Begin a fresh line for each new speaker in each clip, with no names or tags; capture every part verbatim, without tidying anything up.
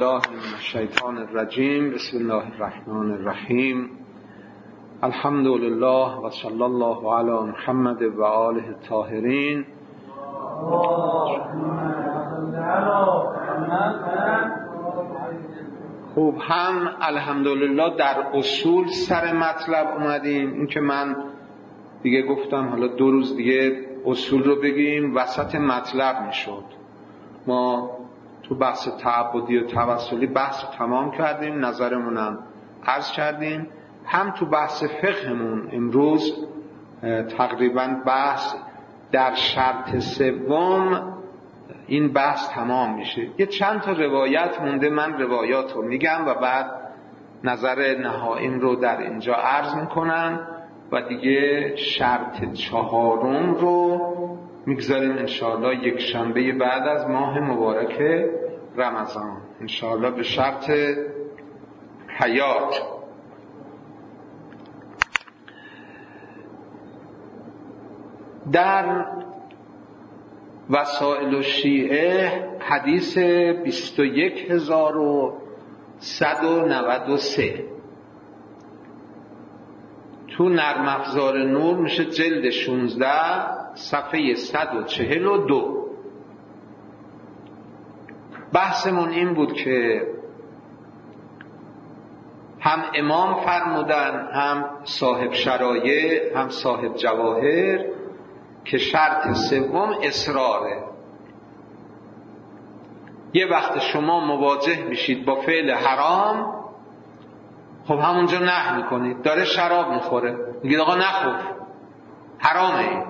بالله من الشیطان الرجیم. بسم الله الرحمن الرحیم. الحمد لله و صلی الله علی محمد و آله الطاهرین. خوب، هم الحمدلله در اصول سر مطلب اومدیم. این که من دیگه گفتم حالا دو روز دیگه اصول رو بگیم، وسط مطلب میشد. ما تو بحث تعبدی و توسلی بحث تمام کردیم، نظرمونم عرض کردیم. هم تو بحث فقهمون امروز تقریبا بحث در شرط سوم این بحث تمام میشه. یه چند تا روایت مونده، من روایات رو میگم و بعد نظر نهاییم رو در اینجا عرض میکنم و دیگه شرط چهارم رو میگذاریم انشاءالله یک شنبه بعد از ماه مبارک رمضان، انشاءالله به شرط حیات. در وسائل الشیعه حدیث بیست و یک هزار و صد و نود و سه تو نرم افزار نور میشه جلد شانزده صفحه صد و چهل و دو. بحثمون این بود که هم امام فرمودن، هم صاحب شرایع، هم صاحب جواهر، که شرط سوم اصراره. یه وقت شما مواجه میشید با فعل حرام، خب همونجا نه میکنید. داره شراب میخوره، میگید آقا نخور، حرامه.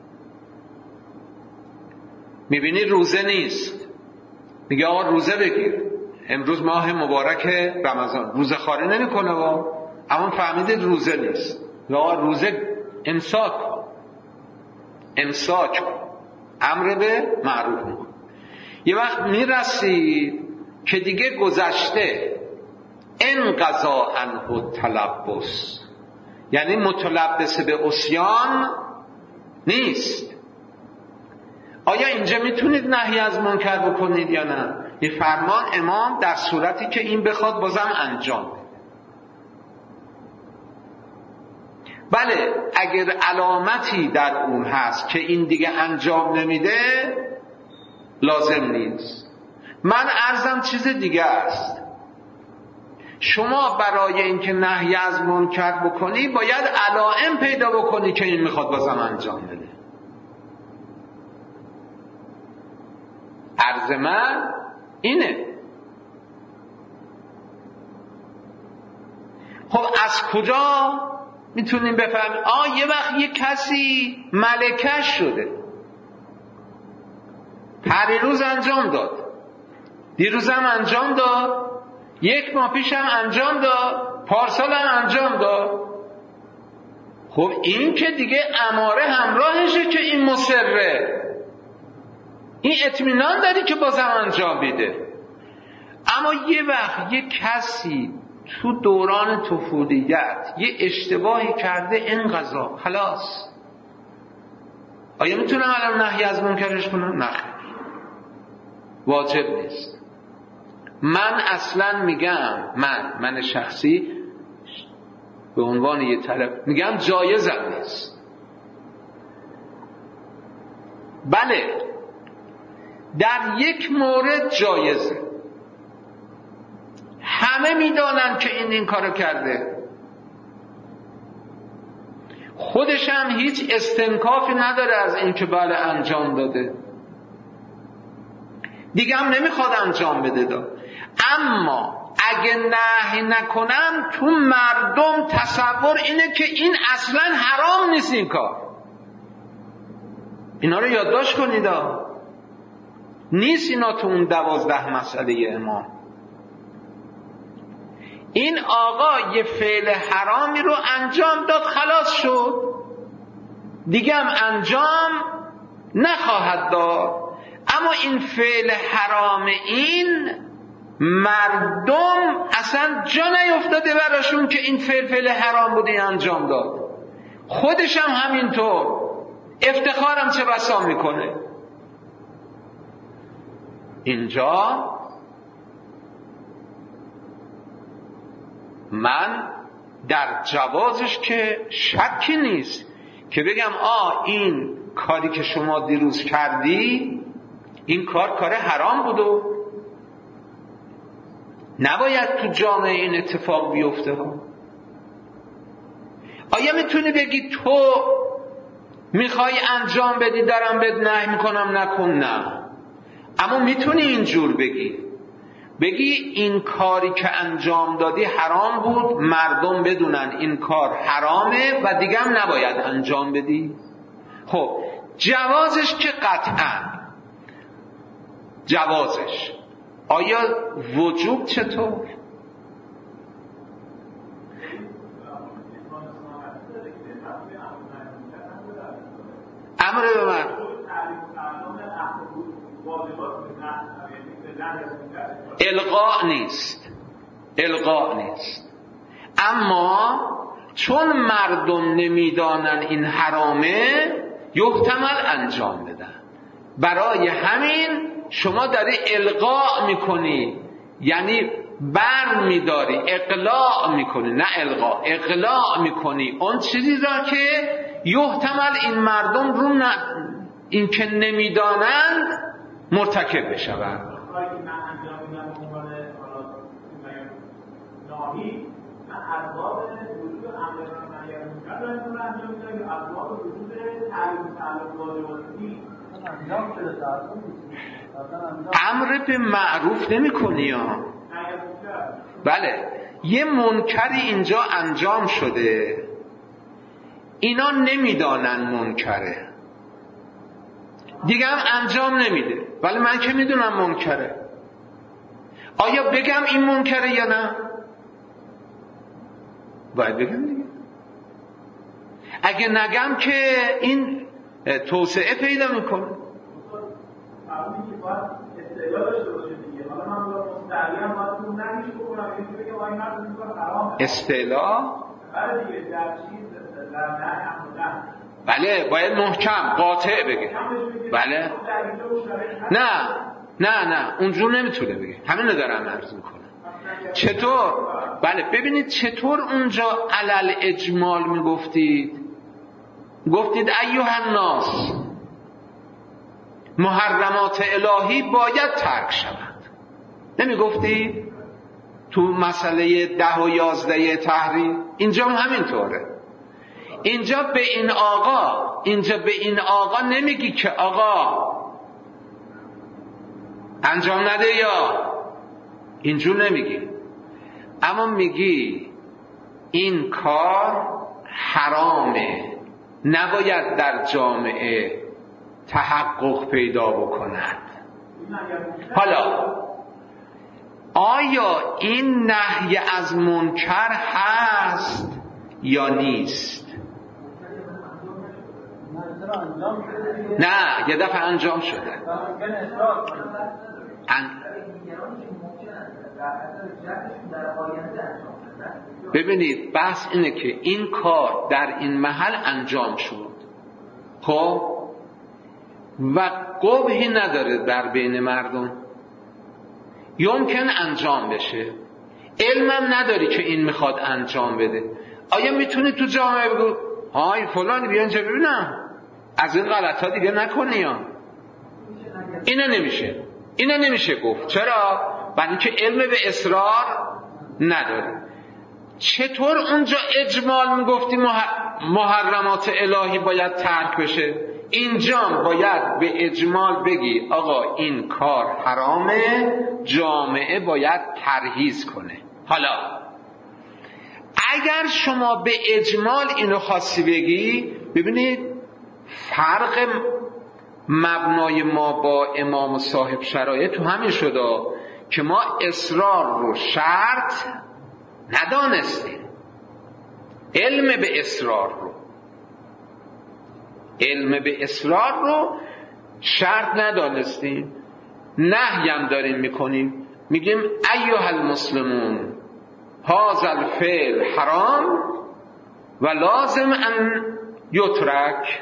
میبینی روزه نیست، میگه آقا روزه بگیر، امروز ماه مبارک رمضان، روزه خاری نمیکنه با، اما فهمیدید روزه نیست، آقا روزه امساک امساک امر به معروف میکن. یه وقت میرسید که دیگه گذشته، انقضا عنه تلبس، یعنی متلبس به عصیان نیست. آیا اینجا میتونید نهی از منکر بکنید یا نه؟ این فرمان امام در صورتی که این بخواد بازم انجام. بله، اگر علامتی در اون هست که این دیگه انجام نمیده لازم نیست. من عرضم چیز دیگه است. شما برای اینکه نهی از منکر بکنی باید علائم پیدا بکنی که این میخواد بازم انجام بده. عرض من اینه. خب از کجا میتونیم بفهمیم؟ آه یه وقت یه کسی ملکه شده، پریروز انجام داد، دیروزم انجام داد، یک ماه پیشم انجام داد، پارسال هم انجام داد. خب این که دیگه اماره همراهشه که این مصره، این اطمینان داری که بازم انجام میده. اما یه وقت یه کسی تو دوران طفولیت یه اشتباهی کرده، این قضا خلاص، آیا میتونم الان نهی از منکرش کنم؟ نه، واجب نیست. من اصلا میگم، من من شخصی به عنوان یه طرف میگم جایزم نیست. بله، در یک مورد جایزه، همه میدانن که این این کارو کرده، خودش هم هیچ استنکافی نداره از این که بله انجام داده، دیگه هم نمیخواد انجام بده دا. اما اگه نهی نکنم تو مردم تصور اینه که این اصلا حرام نیست این کار. اینا رو یادداشت کنید دا. نیست اینا تو اون دوازده مسئله امام. این آقا یه فعل حرامی رو انجام داد، خلاص شد، دیگه هم انجام نخواهد داد. اما این فعل حرام این مردم اصلا جا نیفتاده براشون که این فعل فعل حرام بوده انجام داد، خودش هم همینطور، افتخارم چه بسا میکنه. اینجا من در جوازش که شکی نیست که بگم آ این کاری که شما دیروز کردی این کار کار حرام بود و نباید تو جامعه این اتفاق بیفته ها. آیا میتونی بگی تو میخوای انجام بدی دارم بهت نهی میکنم نکن؟ نه. اما میتونی اینجور بگی بگی این کاری که انجام دادی حرام بود، مردم بدونن این کار حرامه و دیگه هم نباید انجام بدی. خب جوازش که قطعا جوازش، آیا وجوب چطور؟ امر به من الغاء نیست، الغاء نیست. اما چون مردم نمیدانن این حرامه یحتمل انجام بدن، برای همین شما داری الغاء میکنی، یعنی بر میداری، اقلاع میکنی، نه الغاء، اقلاع میکنی اون چیزی را که یحتمل این مردم رو ن... این که نمیدانند مرتکب بشوند. امر به معروف نمی کنی یا بله، یه منکری اینجا انجام شده، اینا نمیدانن منکره، دیگه هم انجام نمیده، ولی من که میدونم منکره، آیا بگم این منکره یا نه؟ باید بگم دیگه. اگه نگم که این توسعه پیدا میکنه. استعلا بله باید محکم قاطع بگه. بله نه نه نه اونجور نمیتونه بگه، همین رو دارم عرض میکنم. چطور؟ بله ببینید چطور اونجا علل اجمال میگفتید، گفتید ایها الناس محرمات الهی باید ترک شود، نمیگفتید تو مسئله ده و یازده تحریم؟ اینجا هم همینطوره. اینجا به این آقا اینجا به این آقا نمیگی که آقا انجام نده یا اینجور نمیگی، اما میگی این کار حرامه، نباید در جامعه تحقق پیدا بکند. حالا آیا این نهی از منکر هست یا نیست؟ نه، یه دفعه انجام شده. ان... ببینید بحث اینه که این کار در این محل انجام شد، خب و قبحی نداره در بین مردم، یمکن انجام بشه، علمم نداری که این میخواد انجام بده. آیا میتونی تو جامعه بگو های فلانی بیا اینجا ببینم از این غلط ها دیگه نکنی یا؟ اینه نمیشه، اینه نمیشه گفت. چرا؟ برای اینکه علم به اصرار نداره. چطور اونجا اجمال میگفتی محرمات الهی باید ترک بشه، اینجا باید به اجمال بگی آقا این کار حرامه، جامعه باید پرهیز کنه. حالا اگر شما به اجمال اینو خواستی بگی، ببینید فرق مبنای ما با امام صاحب شرایط تو همین شده که ما اصرار رو شرط ندانستیم، علم به اصرار رو علم به اصرار رو شرط ندانستیم، نهی هم داریم میکنیم، میگیم ایها المسلمون هذا الفعل حرام و لازم ان یترک.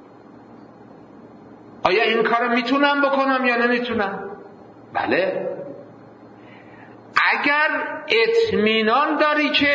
آیا این کارو میتونم بکنم یا نمیتونم؟ بله. اگر اطمینان داری که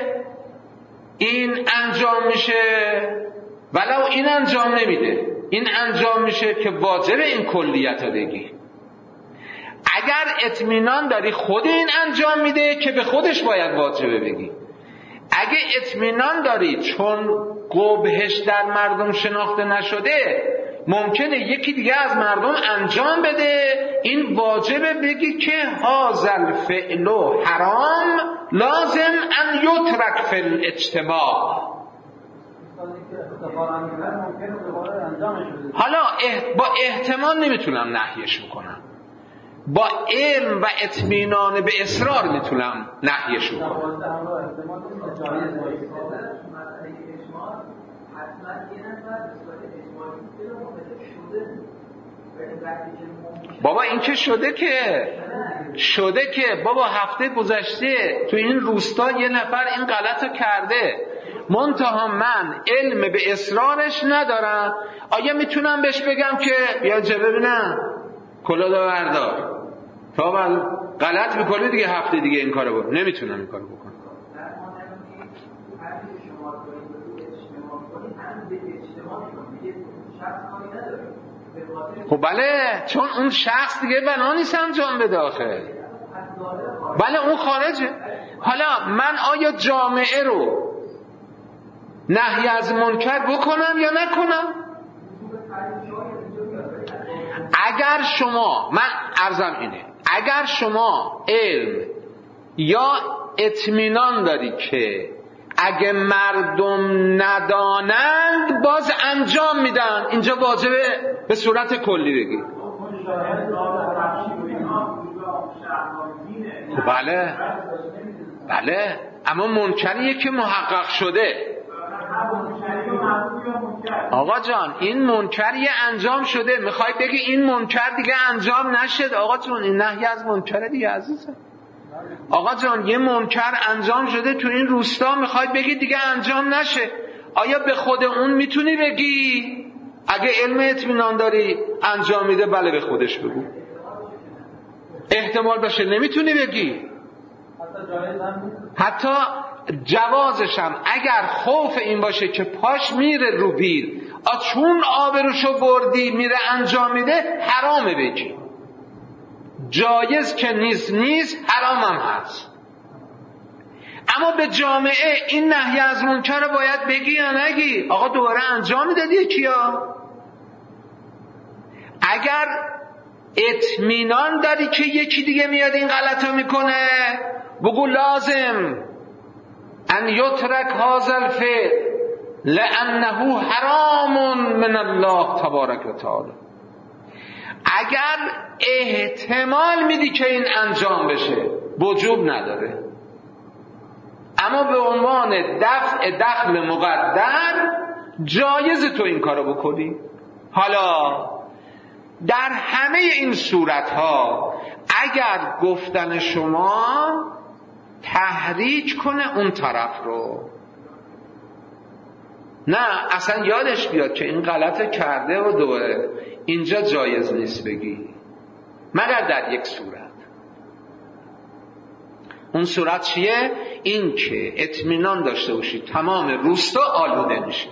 این انجام میشه، ولو این انجام نمیده، این انجام میشه که واجب این کلیت رو بگی. اگر اطمینان داری خود این انجام میده که به خودش باید واجبه بگی. اگه اطمینان داری چون قبحش در مردم شناخته نشده ممکنه یکی دیگه از مردم انجام بده، این واجبه بگی که هازل فعل حرام لازم ان یترک فی الاجتماع. حالا با احتمال نمیتونم نهیش کنم، با علم و اطمینان به اصرار میتونم نهیش کنم. بابا این که شده که شده که بابا هفته گذشته تو این روستا یه نفر این غلط رو کرده، منتها من علم به اصرارش ندارم. آیا میتونم بهش بگم که بیا جا ببینم کلادا بردار تا بعد غلط میکنه دیگه هفته دیگه این کارو بکن؟ نمیتونم این کارو بکنم. خب بله، چون اون شخص دیگه بنا نیست انجام بده آخه. بله اون خارجه. حالا من آیا جامعه رو نهی از منکر بکنم یا نکنم؟ اگر شما، من عرضم اینه، اگر شما علم یا اطمینان داری که اگه مردم ندانند باز انجام میدن، اینجا واجبه به صورت کلی بگی. بله بله، اما منکریه که محقق شده. آقا جان این منکری انجام شده، میخوای بگی این منکر دیگه انجام نشد؟ آقا جان این نهی از منکر دیگه عزیزم. آقا جان یه منکر انجام شده تو این روستا، میخوای بگی دیگه انجام نشه، آیا به خود اون میتونی بگی؟ اگه علم اطمینان داری انجام میده بله به خودش بگو. احتمال باشه نمیتونی بگی. حتی جوازش هم اگر خوف این باشه که پاش میره رو بیل، چون آبروشو بردی میره انجام میده، حرامه بگی. جایز که نیست نیست، حرام هم هست. اما به جامعه این نهی از منکر رو باید بگی یا نگی؟ آقا دوباره انجام میدادی یکیا. اگر اطمینان داری که یکی دیگه میاد این غلطو میکنه، بگو لازم ان یترک هذا الفعل لانه حرام من الله تبارک و تعالی. اگر احتمال میدی که این انجام بشه وجوب نداره، اما به عنوان دفع دخل مقدر جایز تو این کارو بکنی. حالا در همه این صورتها اگر گفتن شما تحریک کنه اون طرف رو، نه اصلا یادش بیاد که این غلط کرده و دوره اینجا جایز نیست بگی، مگر در یک صورت. اون صورت چیه؟ این که اطمینان داشته باشی تمام روستا آلوده میشه.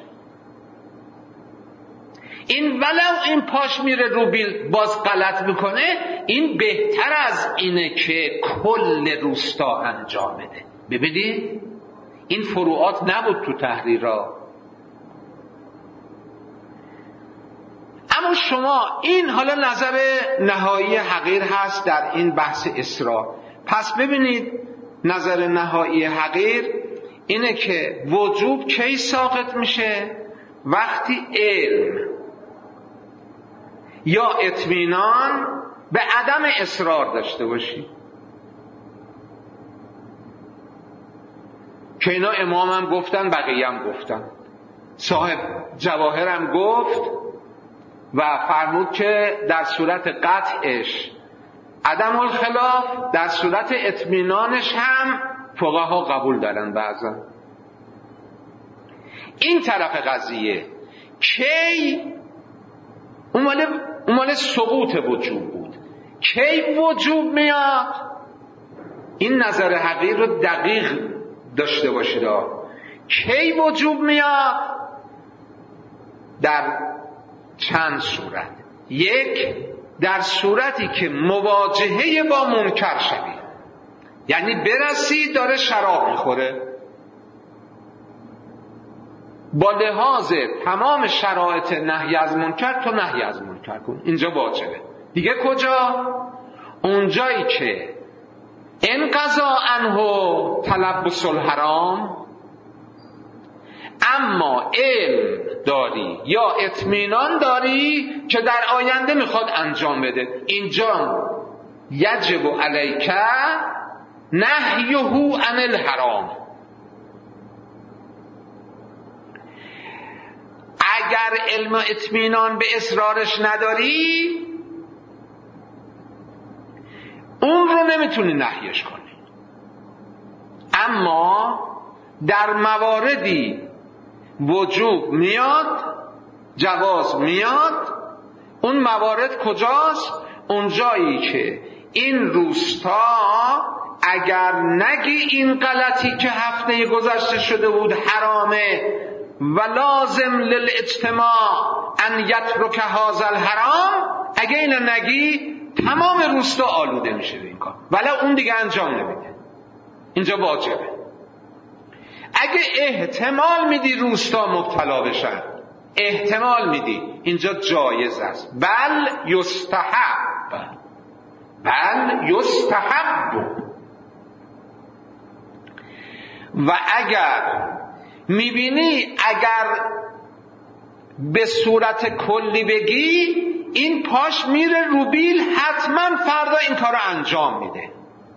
این ولو این پاش میره رو بیل باز غلط میکنه، این بهتر از اینه که کل روستا انجام بده. ببینید این فروعات نبود تو تحریرها. اما شما این حالا نظر نهایی حقیر هست در این بحث اسراء. پس ببینید نظر نهایی حقیر اینه که وجوب کی ساقط میشه؟ وقتی علم یا اطمینان به عدم اصرار داشته باشی، که اینا امامم گفتن، بقیه هم گفتن، صاحب جواهرم گفت و فرمود که در صورت قطعش عدم الخلاف، در صورت اطمینانش هم فقها قبول دارن. بعضا این طرف قضیه کی اون مال اون مال ثبوت وجوب بود، کی وجوب میاد؟ این نظر حقیر رو دقیق داشته باشید. کی وجوب میاد؟ در چند صورت. یک، در صورتی که مواجهه با منکر شوی، یعنی برسی داره شراب میخوره، با لحاظ تمام شرایط نهی از منکر تو نهی از منکر کن، اینجا واجبه. دیگه کجا؟ اونجایی که انقضا عنه تلبس الحرام، اما علم داری یا اطمینان داری که در آینده میخواد انجام بده، اینجا یجب علیک نهیه عن الحرام. اگر علم و اطمینان به اصرارش نداری، اون رو نمیتونی نهیش کنی. اما در مواردی وجوب میاد، جواز میاد، اون موارد کجاست؟ اونجایی که این روستا اگر نگی این غلطی که هفته گذشته شده بود حرامه و لازم للاجتماع ان یترک هذا الحرام، اگه اینو نگی تمام روستا آلوده میشه به این کار، ولی اون دیگه انجام نمیده. اینجا واجبه. اگه احتمال میدی روستا مبتلا بشن، احتمال میدی، اینجا جایز است. بل یستحب، بل یستحب. و اگر میبینی اگر به صورت کلی بگی این پاش میره رو بیل، حتما فردا این کار رو انجام میده.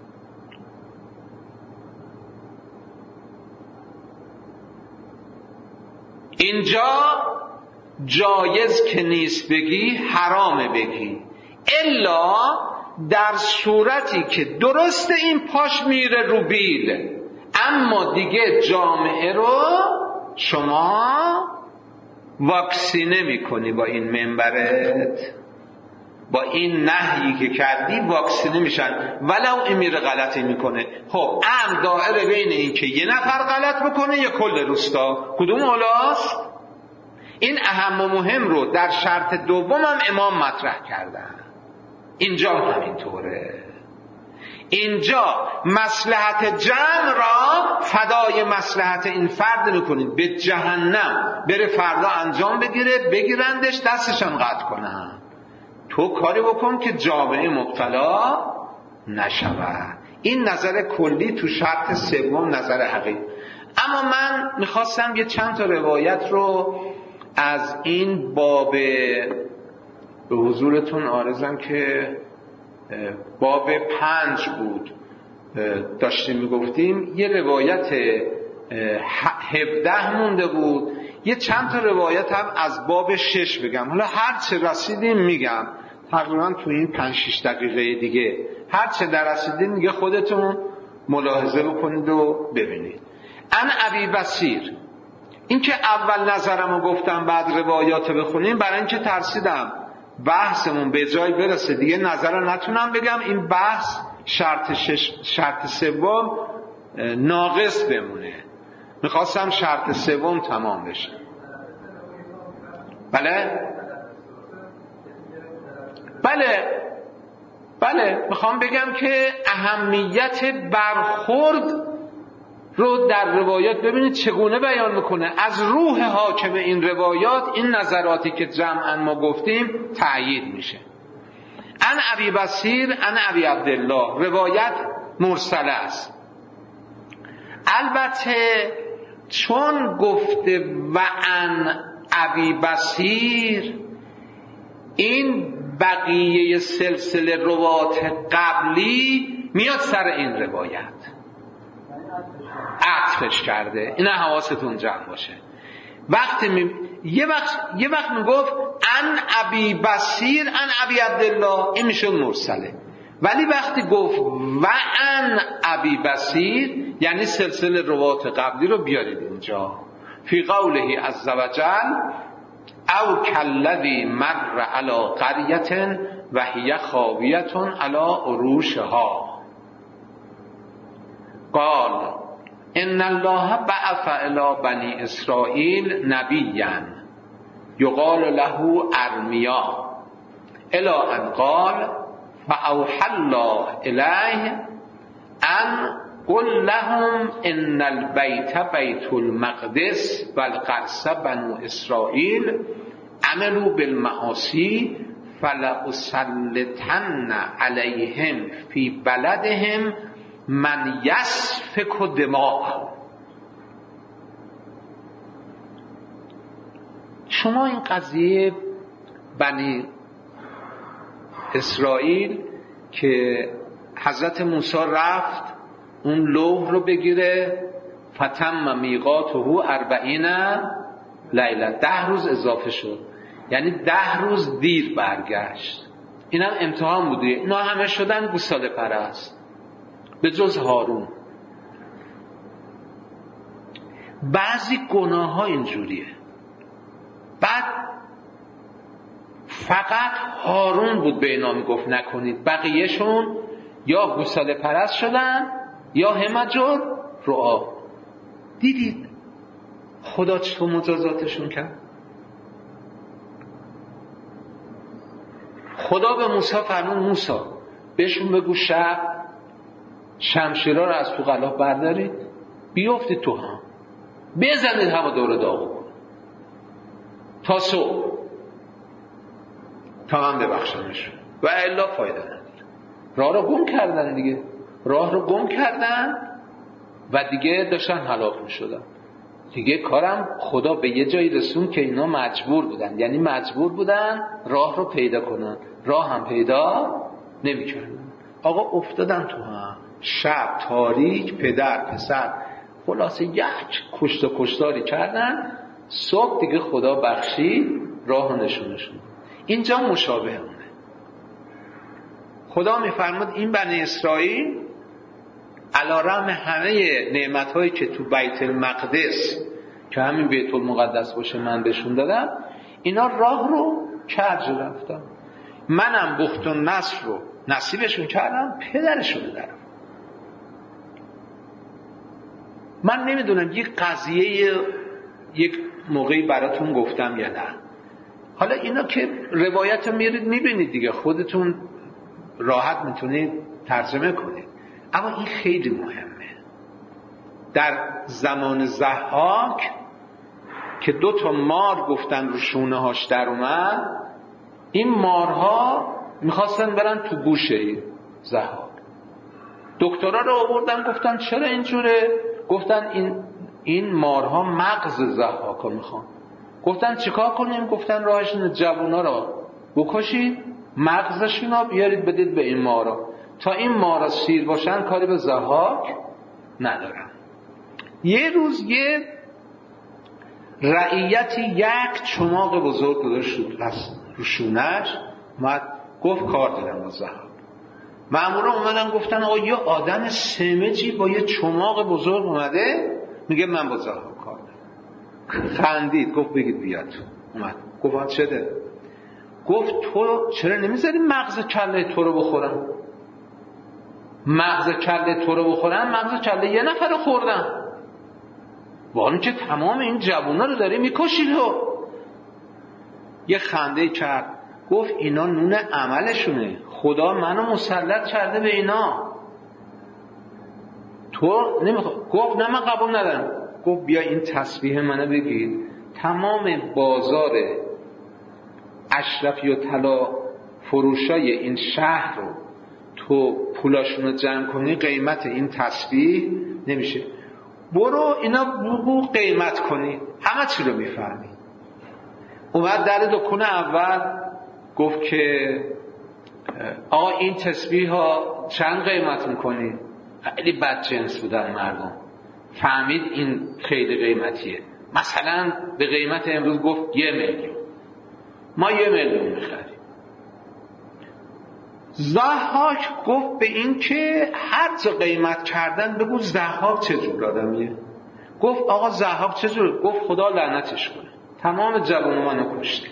اینجا جایز که نیست بگی، حرامه بگی، الا در صورتی که درست این پاش میره رو بیل، اما دیگه جامعه رو شما واکسینه میکنی با این منبرت، با این نهیی که کردی واکسینه میشن، ولو این میره غلطی میکنه. خب ام دائره بین این که یه نفر غلط بکنه یا کل روستا، کدوم اولاست؟ این اهم و مهم رو در شرط دوم هم امام مطرح کردن. اینجا همینطوره. اینجا مصلحت جمع را فدای مصلحت این فرد میکنید، به جهنم بره فردا انجام بگیره، بگیرندش دستشان قطع کنن. تو کاری بکن که جامعه مبتلا نشود. این نظر کلی تو شرط سوم، نظر حقیقی. اما من میخواستم یه چند تا روایت رو از این باب به حضورتون عرضم که باب پنج بود داشتیم میگفتیم. یه روایت هفده مونده بود، یه چند تا روایت هم از باب شش بگم. حالا هر چه رسیدیم میگم، تقریبا تو این پنج شش دقیقه دیگه هر چه در رسیدیم میگه خودتون ملاحظه بکنید و ببینید. ان ابی بصیر، این که اول نظرمو گفتم بعد روایات بخونیم برای اینکه ترسیدم بحثمون به جای برسه دیگه نظر رو نتونم بگم، این بحث شرط شش شرط سوم ناقص بمونه. میخواستم شرط سوم تمام بشه. بله بله بله میخوام بگم که اهمیت برخورد رو در روایات ببینید چگونه بیان میکنه. از روح حاکم این روایات این نظراتی که جمعا ما گفتیم تأیید میشه. ان ابی بصیر ان ابی عبدالله، روایت مرسله است. البته چون گفته و ان ابی بصیر، این بقیه سلسله روایات قبلی میاد سر این روایت، عطفش کرده. این حواستون جمع باشه. وقتی می... یه وقت یه وقت میگفت ان ابی بصیر ان ابی عبدالله، این میشه مرسله. ولی وقتی گفت و ان ابی بصیر، یعنی سلسله روایات قبلی رو بیارید اینجا. فی قوله عز وجل او کالذی مر علی قریة و هی خاویة علی عروشها. قال ان الله بعث الی بنی اسرائیل نبیا یقال له ارمیا الی ان قال فاوحى الله الیه ان قل لهم ان البیت بیت المقدس والقرص بنو اسرائیل عملوا بالمعاصی فلأسلطن علیهم فی بلدهم من یسفک دماء. شما این قضیه بنی اسرائیل که حضرت موسی رفت اون لوح رو بگیره، فتم میقاته اربعین لیله، ده روز اضافه شد، یعنی ده روز دیر برگشت. این هم امتحان بوده. اینا همه شدن گوساله پرست به جز هارون. بعضی گناه ها اینجوریه. بعد فقط هارون بود به اینا میگفت نکنید، بقیهشون یا گوساله پرست شدن یا همجر رعا. دیدید خدا چطور مجازاتشون کرد؟ خدا به موسی فرمود موسی بهشون بگو شب شمشیرها رو از تو قلاف بردارید بیافتید تو هم بزنید هوا دور داغو کن تا صبح تا من ببخشمشون و الا فایده نداره. راه رو گم کردن دیگه، راه رو گم کردن و دیگه داشتن هلاک می شدن دیگه. کارم خدا به یه جایی رسون که اینا مجبور بودن، یعنی مجبور بودن راه رو پیدا کنن، راه هم پیدا نمی کردن. آقا افتادن تو هم، شب تاریک، پدر پسر خلاصه یک کشت و کشتاری کردن. صبح دیگه خدا بخشید، راه نشونشون. اینجا مشابه اونه. خدا میفرماد این بنی اسرائیل علی رغم همه نعمت‌هایی که تو بیت المقدس که همین بیت المقدس باشه من بهشون دادم، اینا راه رو کج رفتن. منم بخت و نصر رو نصیبشون کردم، پدرشون دارم. من نمیدونم یک قضیه یک موقعی براتون گفتم یا نه. حالا اینا که روایت رو میرید میبینید دیگه، خودتون راحت میتونید ترجمه کنید. اما این خیلی مهمه. در زمان ضحاک که دو تا مار گفتن رو شونه هاش در اومد، این مارها میخواستن برن تو گوشه ضحاک. دکترها رو آوردن گفتن چرا اینجوره؟ گفتن این این مارها مغز ضحاک رو میخوان. گفتن چیکار کنیم؟ گفتن راهش اینه جوونا رو بکشید، مغزشون رو بیارید بدید به این مارا، تا این مارا سیر باشن کاری به ضحاک ندارن. یه روز یه رعیتی یک چماق بزرگ گذاشت رو شونش، اومد گفت کار دارم با ضحاک. مامورا اومدن گفتن آقا یه آدم سمجی با یه چماق بزرگ اومده میگه من با ضحاک کار دارم. خندید گفت بگید بیاد. اومد گفت چه ده؟ گفت تو چرا نمیذاری مغز کله تو رو بخورن؟ مغز کله تو رو بخورن، مغز کله یه نفر رو خوردن، وانی که تمام این جوونا رو داری میکشید. و یه خنده کرد گفت اینا نون عملشونه، خدا منو مسلط کرده به اینا، تو نمیخواد. گفت نه من قبول ندارم. گفت بیا این تسبیح منو بگید، تمام بازار اشرفی و طلا فروشای این شهر رو تو پولاشون رو جمع کنی، قیمت این تسبیح نمیشه. برو اینا بگو قیمت کنی، همه چی رو میفهمی. اومد در دکون اول گفت که آقا این تسبیح ها چند قیمت میکنی؟ خیلی بد جنس بودن مردم، فهمید این خیلی قیمتیه. مثلا به قیمت امروز گفت یه میلیون، ما یه میلیون میخریم. ضحاک گفت به این که هر جا قیمت کردن بگو ضحاک چجور آدمیه. گفت آقا ضحاک چجور؟ گفت خدا لعنتش کنه، تمام جوان منو کشته.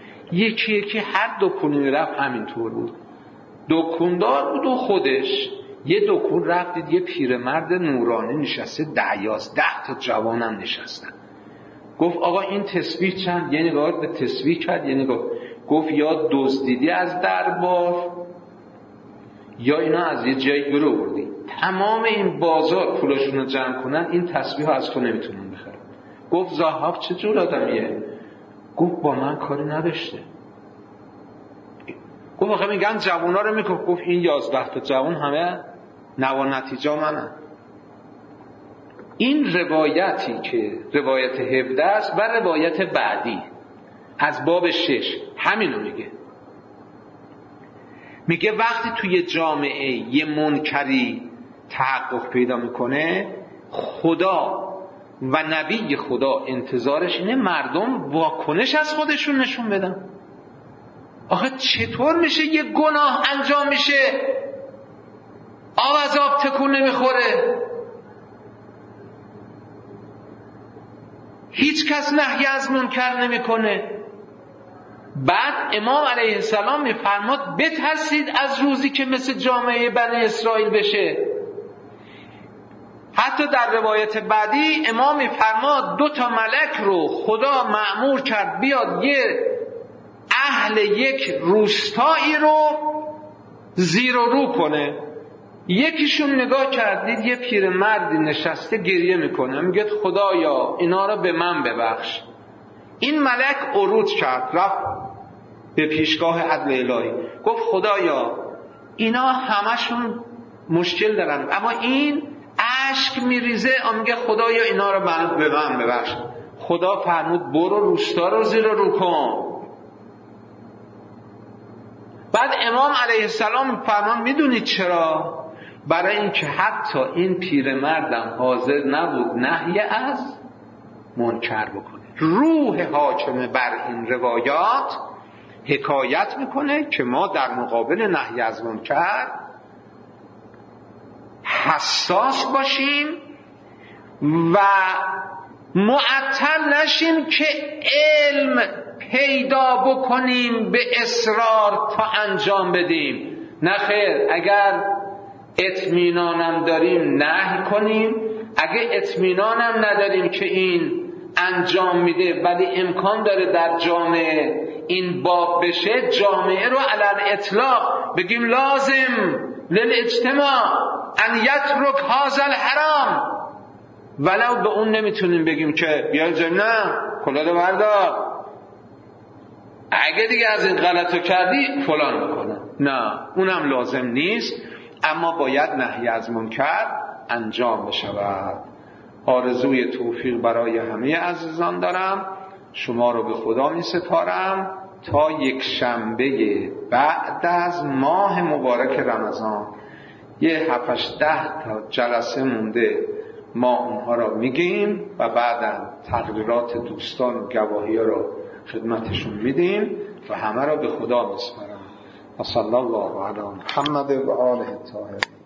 یکی یکی هر دکونی رفت همینطور بود. دکوندار بود و خودش. یه دکون رفتید یه پیرمرد نورانی نشسته، ده یازده تا جوانم نشستن. گفت آقا این تسبیح چند؟ یه نگاه به تسبیح کرد، یه نگاه. گفت یا دزدیدی از دربار یا اینا از یه جایی گرو بردی. تمام این بازار پولاشون رو جمع کنن این تسبیح ها از تو نمیتونن بخرن. گفت ضحاک چه جور آدمیه؟ گفت با من کاری نداشته. گفت آخه میگن جوانا رو میکن. گفت این یازده تا جوان همه نوا نتیجه منن. این روایتی که روایت هفده است و روایت بعدی از باب شش همینو میگه. میگه وقتی توی جامعه یه منکری تحقق پیدا میکنه، خدا و نبی خدا انتظارش اینه مردم واکنش از خودشون نشون بدن. آخه چطور میشه یه گناه انجام میشه آب از آب تکون نمیخوره، هیچ کس نهی از منکر نمیکنه؟ بعد امام علیه السلام میفرماد بترسید از روزی که مثل جامعه بنی اسرائیل بشه. حتی در روایت بعدی امام میفرماد دو تا ملک رو خدا مأمور کرد بیاد یه اهل یک روستایی رو زیر و رو کنه. یکیشون نگاه کردید یه پیرمردی نشسته گریه میکنه، میگه خدایا اینا رو به من ببخش. این ملک عروض کرد، رفت به پیشگاه عدل الهی، گفت خدایا اینا همشون مشکل دارن اما این اشک میریزه، میگه خدایا اینا رو به من ببخش. خدا فرمود برو روستا رو زیر رو کن. بعد امام علیه السلام فرمان میدونید چرا؟ برای اینکه حتی این پیرمردم حاضر نبود نهی از منکر بکنه. روح حاکم بر این روایات حکایت میکنه که ما در مقابل نهی از منکر حساس باشیم و معطل نشیم که علم پیدا بکنیم به اصرار تا انجام بدیم. نه خیر، اگر اطمینانم داریم نهی کنیم، اگه اطمینانم نداریم که این انجام میده ولی امکان داره در جامعه این باب بشه، جامعه رو علی الاطلاق بگیم لازم للاجتماع ان یترک هذا الحرام، ولو به اون نمیتونیم بگیم که بیا جنه کلاه بردار، اگه دیگه از این غلطو کردی فلان بکنه. نه، اونم لازم نیست، اما باید نهی از منکر انجام بشود. آرزوی توفیق برای همه عزیزان دارم. شما رو به خدا می سپارم تا یک شنبه بعد از ماه مبارک رمضان، یه هفتش ده تا جلسه مونده، ما اونها را میگیم و بعدم تقریرات دوستان و گواهی را خدمتشون میدیم و همه را به خدا میسپارم. و صلی الله علی محمد و آله الطاهرین.